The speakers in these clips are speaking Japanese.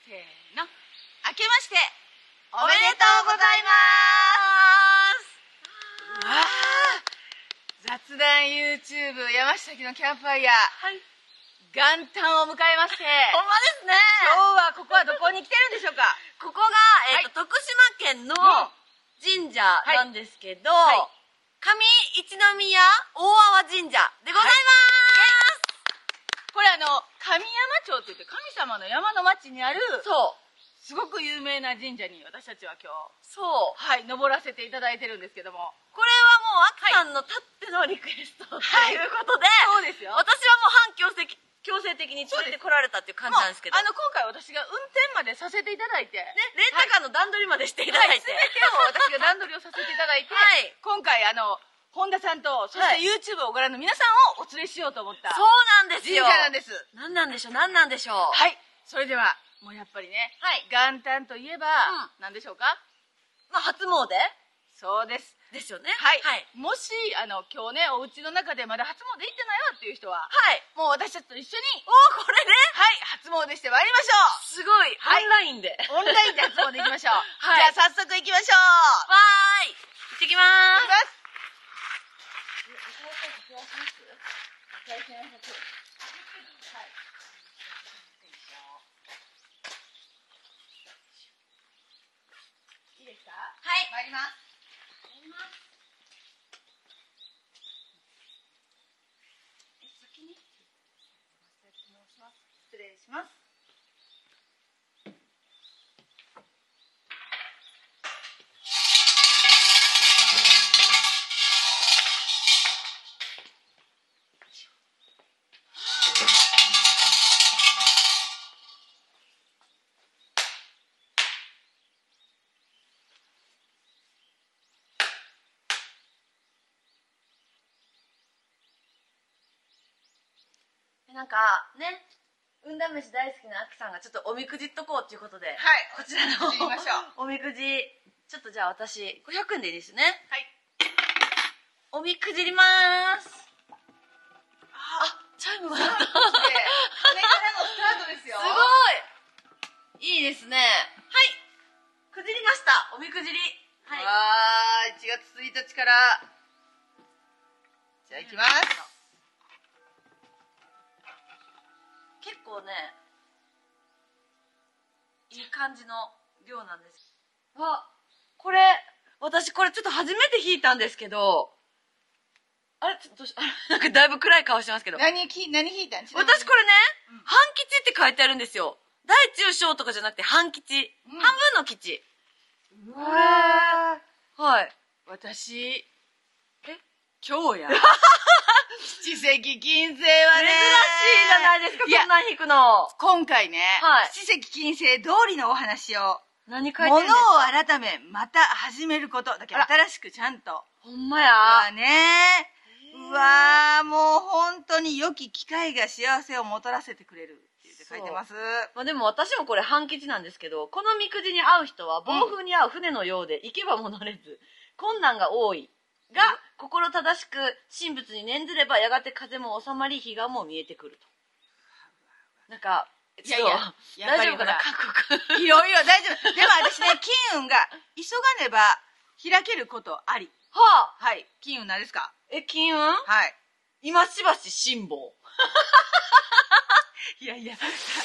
せーの。明けましておめでとうございます。 わあ、雑談 YouTube 山下のキャンプファイヤー、 はい、 元旦を迎えまして、 ほんまですね。 今日はここはどこに来てるんでしょうか？ ここが、徳島県の神社なんですけど、上一宮大粟神社でございます。 これ神山町って言って神様の山の町にある、すごく有名な神社に私たちは今日、登らせていただいてるんですけども、 これはもうあきさんのたってのリクエストということで、 そうですよ。 私はもう反強制的に連れてこられたっていう感じなんですけど、 今回私が運転までさせていただいて、 レンタカーの段取りまでしていただいて、 全てを私が段取りをさせていただいて、今回本田さんと、そして YouTube をご覧の皆さんをお連れしようと思ったそうなんですよ。 神社なんです。 何なんでしょう、何なんでしょう。 はい、それではもうやっぱりね、元旦といえば何でしょうか？ まあ初詣そうですですよね。 もし今日ね、お家の中でまだ初詣行ってないわっていう人は、もう私たちと一緒にこれね、 初詣してまいりましょう。 すごい、オンラインで初詣行きましょう。じゃあ早速行きましょう。 わーい、行ってきまーす。 いいですか？ 参ります。 先に失礼します。 なんかね、運試し大好きなあきさんがちょっとおみくじっとこうっていうことで、こちらのおみくじ、ちょっとじゃあ私500円でいいですね。おみくじりまーす。チャイムが鳴った。これからのスタートですよ。 すごいいいですね。くじりました。おみくじり。 わー、1月1日から、じゃあ行きます。 結構ね、いい感じの量なんです。これ、私これちょっと初めて引いたんですけど、なんかだいぶ暗い顔してますけど。 何引いたんですか？ 私これね、半吉って書いてあるんですよ。大中小とかじゃなくて半吉。半分の吉。 これ、私、今日や。七石金星はね、 珍しいじゃないですか、こんなん引くの。 今回ね、七石金星通りのお話を、 何書いてるんですか？ 物を改め、また始めること。だけど新しくちゃんと。 ほんまや。 うわー、もう本当に良き機会が幸せをもたらせてくれるって言って書いてます。 でも私もこれ半吉なんですけど、このみくじに合う人は暴風に合う船のようで行けばも乗れず、困難が多いが、心正しく神仏に念ずればやがて風も収まり彼岸も見えてくると。なんか、大丈夫かな、韓国。 いろいろ大丈夫。でも私ね、金運が急がねば開けることあり。金運何ですか？ 金運？今しばし辛抱。 到着しました。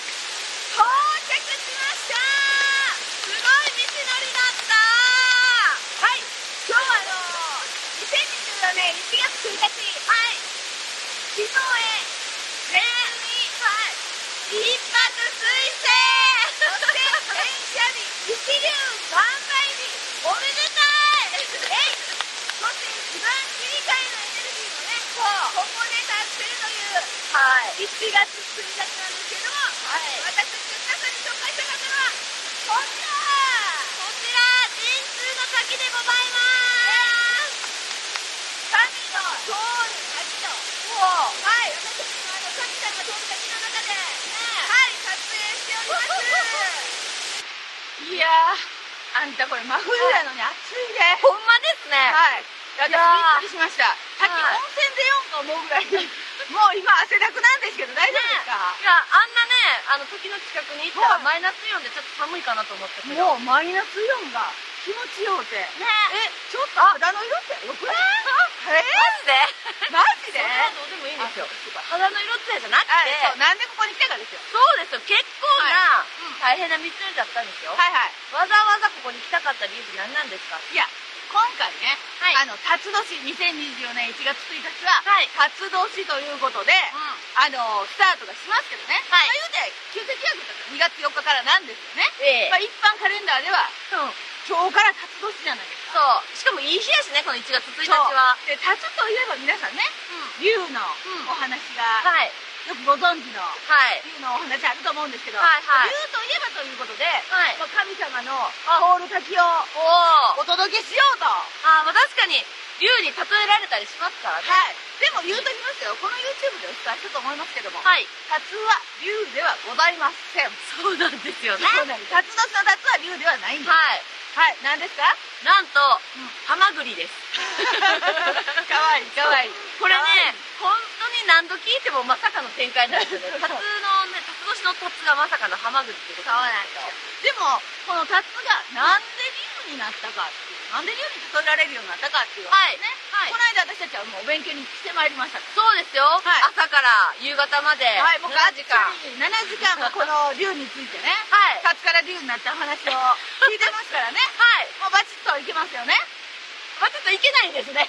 すごい道のりだった。 今日は2024年1月1日、木曽へ一泊水星、そして天赦日、一粒万倍日、おめでたい。そして一番切り替えのエネルギーもね、ここで達成という1月1日なんですけども、私たちが皆さんに紹介したかったのはこちら神通の滝でございます。神の通る滝と、私たちも神さんが通る滝の中で撮影しております。いやー、あんたこれ真冬なのに暑いね。 ほんまですね。 私びっくりしました。さっき温泉出ようと思うぐらいもう今汗だくなんですけど大丈夫ですか？ いや、あんなね、時の近くに行ったらマイナスイオンでちょっと寒いかなと思ったけど。 もうマイナスイオンが気持ちようて。 ね。 ちょっと肌の色ってよくない？マジで？ それはどうでもいいんですよ。肌の色ってじゃなくて、 そう、なんでここに来たかですよ。 そうですよ。結構な大変な道のりだったんですよ。 はいはい。 わざわざここに来たかった理由って何なんですか？ いや、今回ね、 はい辰年2024年1月1日は、 はい辰年ということで、スタートがしますけどね。 はいまあ言うて、旧暦約だから2月4日からなんですよね。 ええまあ一般カレンダーでは、今日から辰年じゃないですか。 そう。しかもいい日やしね、この1月1日は。 で、辰といえば皆さんね、龍のお話が、 はい。 よくご存知の、 はい。 龍のお話あると思うんですけど、 はいはい龍といえばということで、 はいまあ神様のホール滝をおー。 お届けしようと。 まあ確かに、竜に例えられたりしますからね。 はい。でも言うときますよ。この YouTube でお伝えしたと思いますけども、 はい。 辰は龍ではございません。 そうなんですよね。 そうなんです。辰年の辰は龍ではないんです。 はい。 はい。何ですか？ なんと、ハマグリです。 かわいい、かわいい。 これね、本当に何度聞いてもまさかの展開なんですよね。辰のね、辰年の辰がまさかのハマグリってことなんですよ。 でも、この辰がなんで龍になったかっていう、なんで龍に例えられるようになったかっていうはい。 ね。 はいこ。の間私たちはもうお勉強に来てまいりました。 そうですよ。 はい朝から夕方まで。 はい、もうがっ 7 つり時間。 7時間もこの龍についてね、 はい。 辰から龍になったお話を聞いてますからね。 はい。 もうバチッといけますよね。 まあちょっといけないんですね。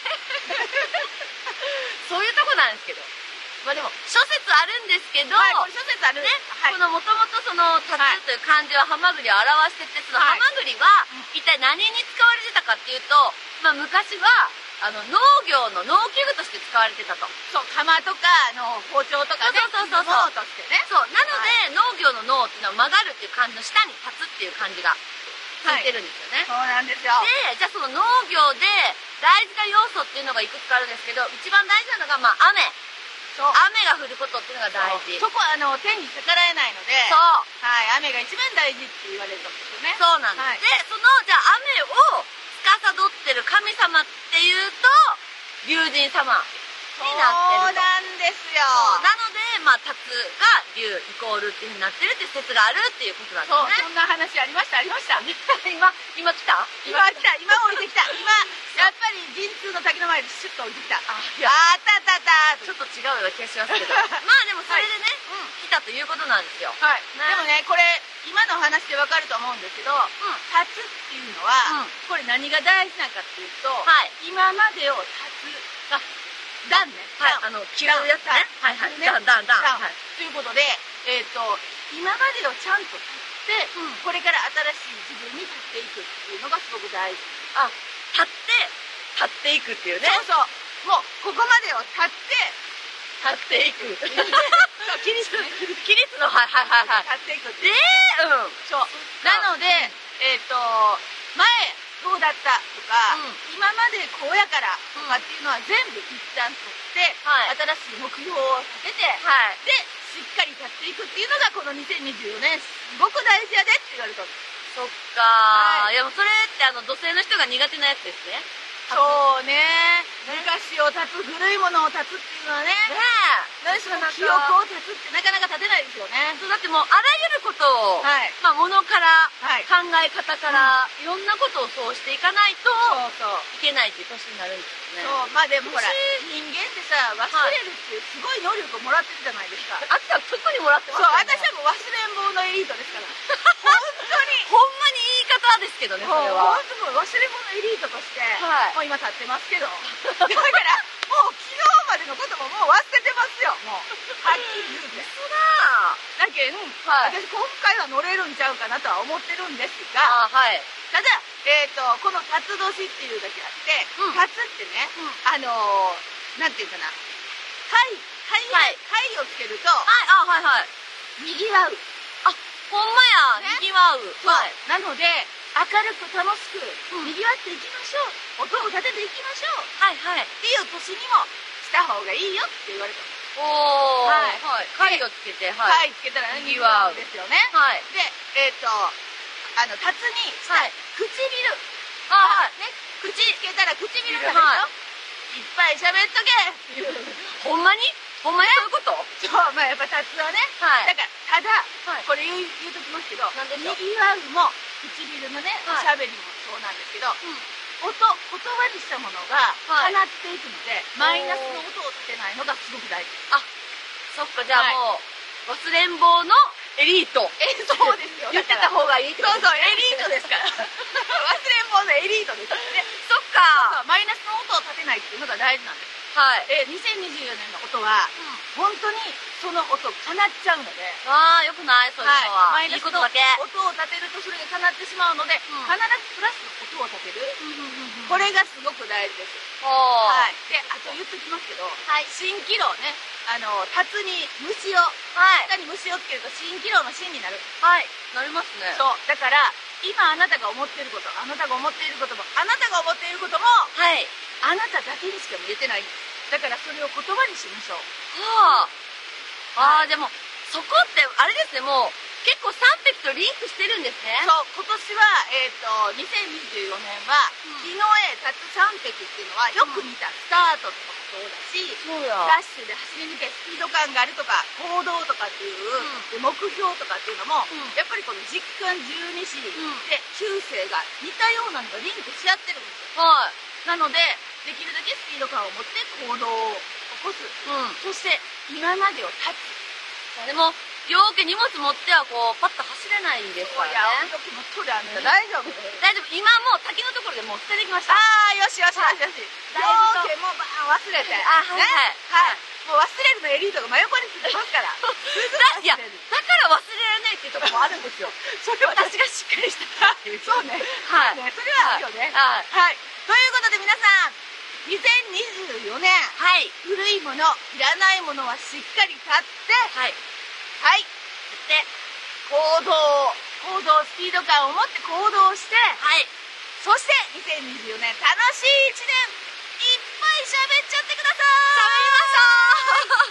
そういうとこなんですけど。まあでも、諸説あるんですけど、 はい、これ諸説ある。 ね、 はいこのもともとその、タツという漢字はハマグリを表してて、そのはいハマグリは一体何に使われてたかっていうと、まあ昔は、農業の農機具として使われてたと。 そう、釜とか、包丁とかね、 そうそうそうそうものとしてね。 そう。なので、農業の農っていうのは曲がるっていう漢字の下に立つっていう漢字がついてるんですよね。 そうなんですよ。 で、じゃあその農業で大事な要素っていうのがいくつかあるんですけど、一番大事なのが、まあ雨。 そう。 雨が降ることっていうのが大事。 そこは天に逆らえないので、 そう。 はい、雨が一番大事って言われるんですよね。 そうなんです。 はいで、じゃあ雨を司ってる神様っていうと、龍神様そうになってると。 なんですよ。 なので、まあ、辰が龍イコールっていうふうになってるっていう説があるっていうことなんそう、 ですね。 そんな話ありました、ありました。 今来た今来た、今降りてきた。今、やっぱり神通の滝の前でシュッと降りてきた。 いやあったあったあったちょっと違うような気がしますけど。まあでもそれでね、来たということなんですよ。 はい。 ねでもね、これ、今の話でわかると思うんですけど、辰っていうのは、これ何が大事なのかっていうと、 はい。 今までを辰、段ね。 はい。切るやつね。はいはい。 ねダン。はい。 ということで、今までをちゃんと立って、これから新しい自分に立っていくっていうのがすごく大事。 立っていくっていうね。 そうそう。もう、ここまでを立って、 立っていく。 そう、キリストね。 キリスの、はいはいはいはい。 立っていくっていうね。 うん。 そう。なので、前どうだったとか、今までこうやからとかっていうのは全部一旦取って、 はい新しい目標を立てて、 はい。 で、しっかり立っていくっていうのがこの2024年すごく大事やでって言われたんです。 そっかはいいや、もうそれって土星の人が苦手なやつですね。 そうね。昔を立つ、古いものを立つっていうのはね、 ね何しろ記憶を立つってなかなか立てないですよね。 そうだってもうあらゆることを、 はい。 まあ物から、 はい。 考え方から、いろんなことをそうしていかないとそうそう。 いけないっていう年になるんですよね。 そう、まあでもほら、 もし人間ってさ、忘れるっていうすごい能力をもらってるじゃないですか。 あきさん特にもらってそう、 ますよね。 私はもう忘れん坊のエリートですから。本当に。 ほんまに言い方ですけどね、それは。 本当もう忘れ物エリートとして、 はいもう今立ってますけど。だから、もう昨日までのことももう忘れてますよ、もう。はっきり言うて。 そうだだけん、 はい私今回は乗れるんちゃうかなとは思ってるんですが、 はい。 ただ、この辰年っていうだけあって、辰ってね、なんていうかな、貝をつけると、 はいはい。 にぎわう。 ほんまや、 ねにぎわう。 そうはい。 なので、明るく楽しく、にぎわっていきましょう。音を立てていきましょう。 はいはい。 っていう年にもした方がいいよって言われたの。 おー。 はいはい。貝をつけて、はい。 貝つけたらね、 にぎわうですよね。 はい。 で、辰にしたはい唇。 はい。 ね、口つけたら唇食べるよ。 はいいっぱい喋っとけっていう。 ほんまにほんまにそういうこと？ そう、まあやっぱタツはね、 はい。 だからただ、 はいこれ言うときますけど、 なんでしょう？ にぎわうも唇のね、おはいしゃべりもそうなんですけど、言葉にしたものがはい叶っていくので、マイナスの音を立てないのがすごく大事。 そっか、じゃあもう、忘れん坊のエリート。 そうですよ。 言ってた方がいいってそうそう、 ことですね。 エリートですから。忘れん坊のエリートですからね。 そっか。 マイナスの音を立てないっていうのが大事なんです。 はい。 2024年の音は、本当にその音叶っちゃうので、 ああ、よくないそういうのは。 マイナスのいいことだけ。 音を立てるとそれが叶ってしまうので、 うん必ずプラスの音を立てる。これがすごく大事です。 ははい。で、あと言っときますけど、 はい蜃気楼ね、タツに虫を、 はい。 下に虫をつけると蜃気楼の蜃になる。 はい。なりますね。 そう。だから、今あなたが思っていること、あなたが思っていることも、あなたが思っていることも、 はい。 あなただけにしか見えてないんです。だからそれを言葉にしましょう。 はあ。ああ、 はいでも、そこって、あれですね、もう、結構三匹とリンクしてるんですね。 そう、今年は、2024年は、木の絵、タツ三匹っていうのは、よく似たスタートとかもそうだし、 そうや。 ダッシュで走り抜け、スピード感があるとか、行動とかっていう、で目標とかっていうのも、 うんやっぱりこの実感十二支んで、中世が似たようなのがリンクし合ってるんですよ。 はい。 なので、できるだけスピード感を持って行動を起こす。 うん。 そして、今までを立つ。 でも、ようけ荷物持ってはこう、パッと走れないですからいや、 ね。 よく持っとるあんた大丈夫？ 大丈夫。今もう滝のところでもう捨ててきました。 ああ、よしよしよしよし。 だいぶとよーけもうバーン忘れて。 あはいねはいはい。もう忘れるのエリートが真横についてますから。 いや、だから忘れられないっていうところもあるんですよ。 それは私がしっかりしたっていう。 そうね。 はい。 ね、それはあるよね。 はい。 はい。ということで皆さん、2024年、 はい。 古いもの、いらないものはしっかり買って、 はい。 はい。で、行動、スピード感を持って行動して、 はい。 そして2024年楽しい1年、いっぱい喋っちゃってください。 喋りましょ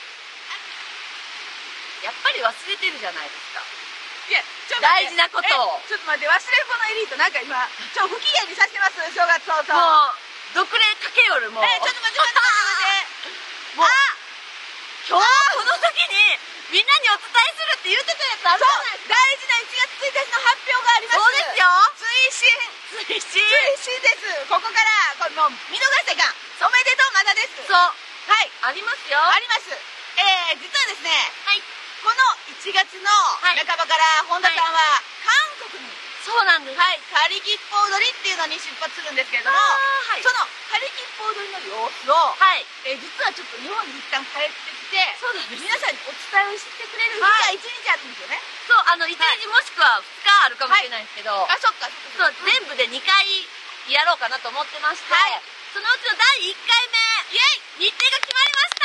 うやっぱり忘れてるじゃないですか。 いや、ちょっと待って大事なことをちょっと待って、忘れん坊のエリートなんか今、不機嫌にさせてます、正月早々。 もう、独霊かけよるもう。 ちょっと待って待って待って。 もう、今日この時に、みんなにお伝えするって言ってたやつあるじゃないですか。 大事な1月1日の発表があります。 そうですよ。 追伸追伸。 追伸です。ここから、これもう見逃したらいかん。おめでとう、まだです。 そう。 はい。 ありますよ。 あります。実はですね、 はい。 この1月のはい半ばから本田さんは韓国に、 そうなんです。 はい、カリキッポ踊りっていうのに出発するんですけれども、 はい。 そのカリキッポ踊りの様子を、 はい。 実はちょっと日本に一旦帰ってきて、 そうなんです。 皆さんにお伝えしてくれる日が1日あるんですよね。 そう、1日もしくは2日あるかもしれないんですけど、 あ、そっか、 そう、全部で2回やろうかなと思ってまして、 はいそのうちの第1回目、 イェイ日程が決まりました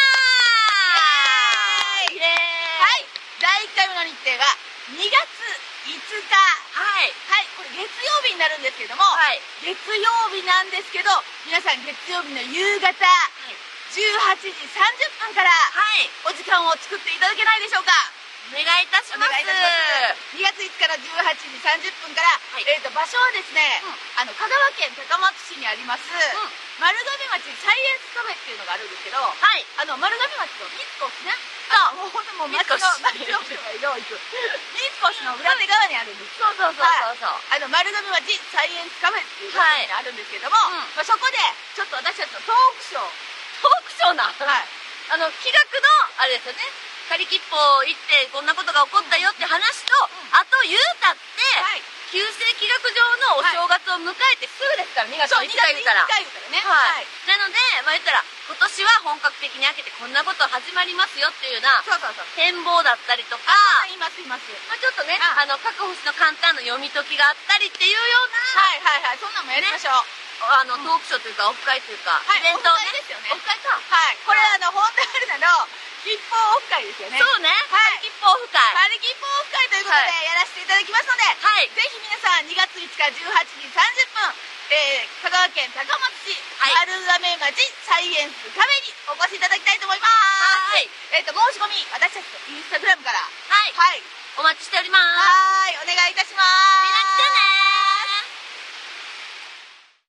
イェーイイエーイはい、第1回目の日程が2月5日。 はい。 はい、これ月曜日になるんですけども、 はい。 月曜日なんですけど、皆さん月曜日の夕方、 はい。 18時30分からはい。 お時間を作っていただけないでしょうか。 お願いいたします。 お願いいたします。2月5日から18時30分から、 はい場所はですね、香川県高松市にあります、丸亀町サイエンスカフェっていうのがあるんですけど、 はい。 丸亀町の三越ね。 そうもう本当もう三町越の人がよう行く。三越の裏手側にあるんです。 そうそうそうそうそう。 丸亀町サイエンスカフェっていう場所にあるんですけども、 うんまあ、そこでちょっと私たちのトークショー、 トークショーな。 はい、 企画の、あれですよね。仮切符行ってこんなことが起こったよって話と、あと言うたって、 はい旧世紀学上のお正月を迎えてすぐですから、2月そう、2 5日月1 言うたら。 回言うからね。 はい。なので、まあ言ったら、今年は本格的に開けてこんなこと始まりますよっていうようなそうそうそう。 展望だったりとか、 言います、言います。 まあちょっとね、 あ各星の簡単な読み解きがあったりっていうような、 はいはいはい、そんなんもやりましょう。 トークショーというか、オフ会というか、 はい、 イベントをねオフ会ですよね。 オフ会か。 はい、これ本田春菜の吉報オフ会ですよね。 そうね。 はい切符オフ会。 パリ吉報オフ会ということでやらせていただきますので、 はい。 ぜひ皆さん2月5日18時30分、香川県高松市、 はい丸亀町サイエンスカフェにお越しいただきたいと思います。 はい。 申し込み、私たちのインスタグラムから、 はい。 はい、 お待ちしております。 はい、お願いいたします。 みんな来てね